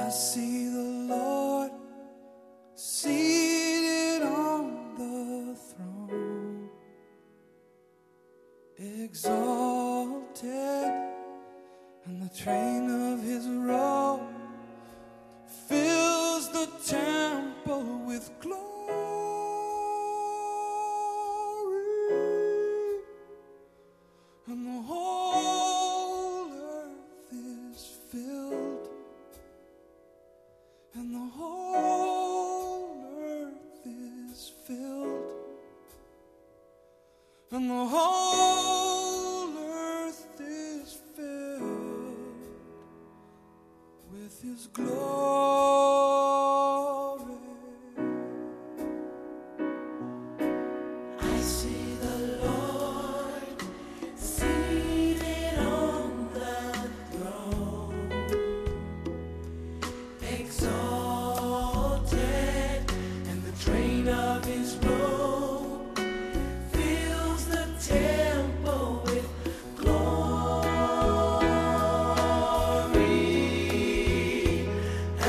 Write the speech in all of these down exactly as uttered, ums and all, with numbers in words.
I see the Lord seated on the throne, exalted, and the train of his robe fills the temple with glory, and the whole earth is filled, and the whole earth is filled, and the whole earth is filled with his glory. I see the Lord seated on the throne, exalted, and the train of his robe fills the temple with glory,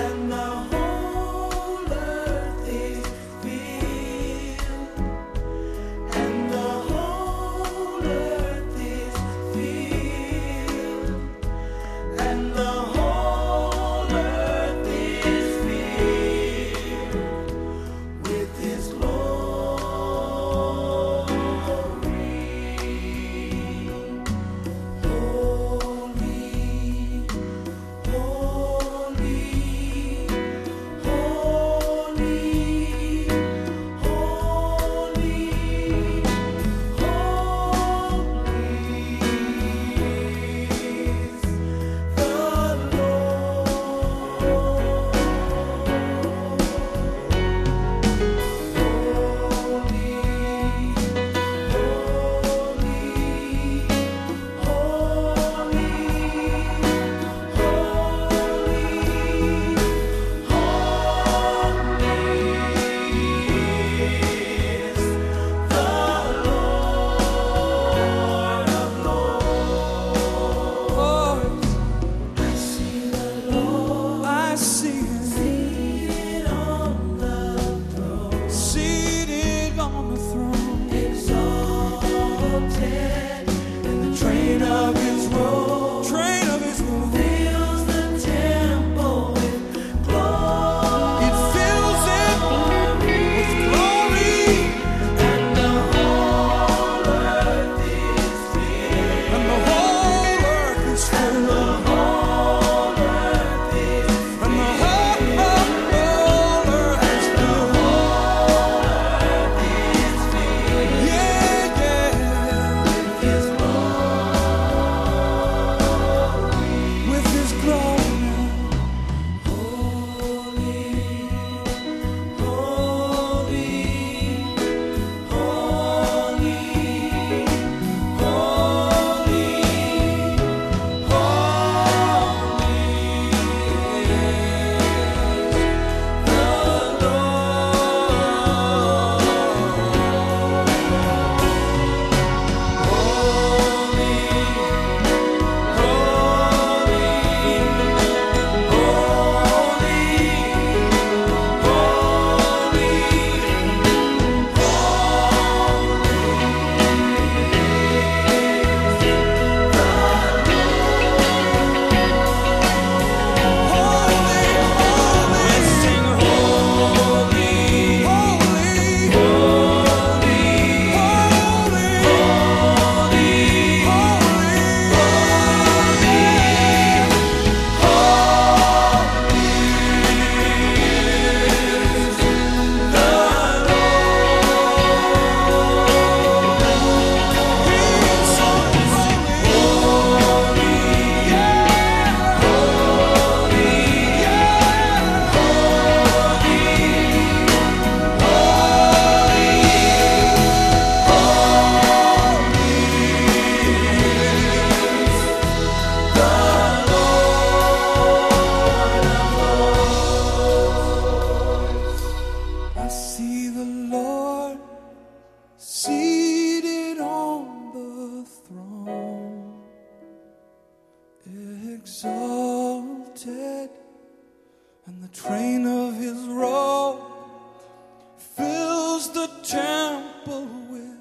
temple with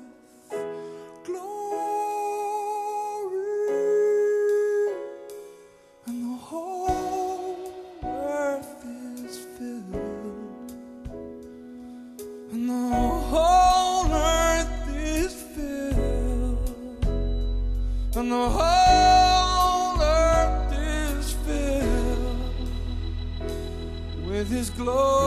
glory, and the whole earth is filled, and the whole earth is filled, and the whole earth is filled with His glory.